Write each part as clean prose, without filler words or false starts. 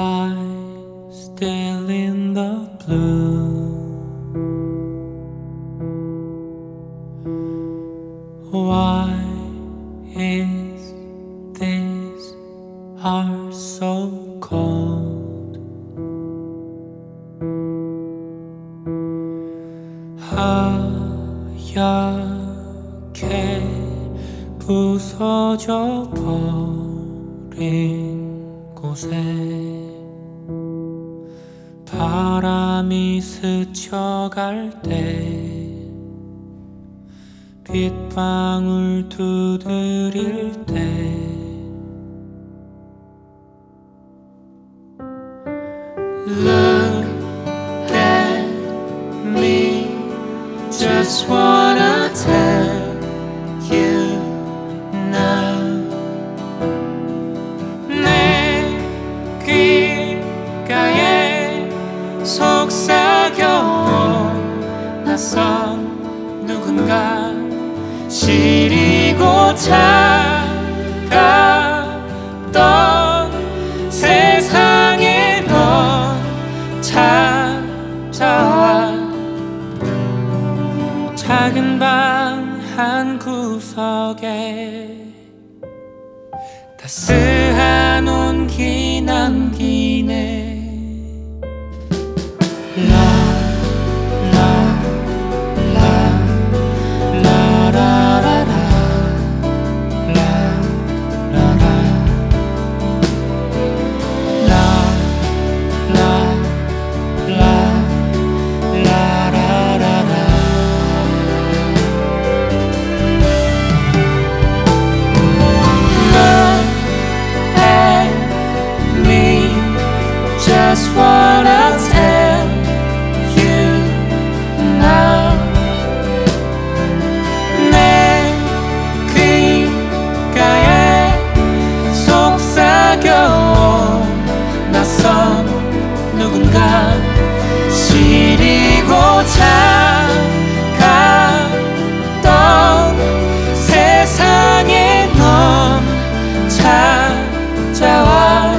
lie still in the blue. Why is this heart so cold? 하얗게 부서져 버린 곳에 바람이 스쳐갈 때 빗방울 두드릴 때 Look at me, just wanna tell you now. 내 귓가에 속삭여온 낯선 누군가 시리고 차가웠던 세상에 넌 찾아와. 작은 방 한 구석에 따스한 온기 남기네. Just wanna tell you now. 내 귓가에 속삭여온 낯선 누군가 시리고 차가웠던 세상에 넌 찾아와.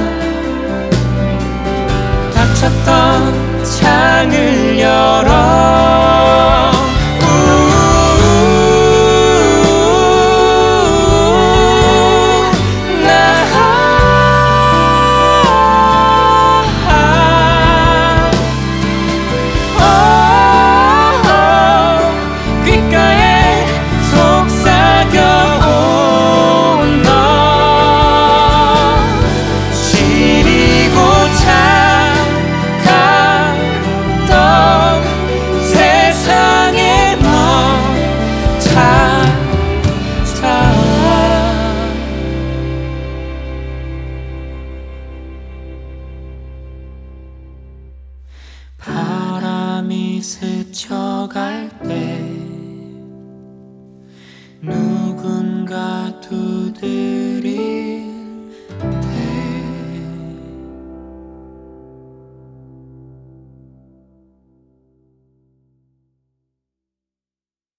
닫혔던 창을 열어. 귓가에 속삭여온 너 시리고 세상에 넌 찾아와. 바람이 스쳐갈 때 누군가 두드려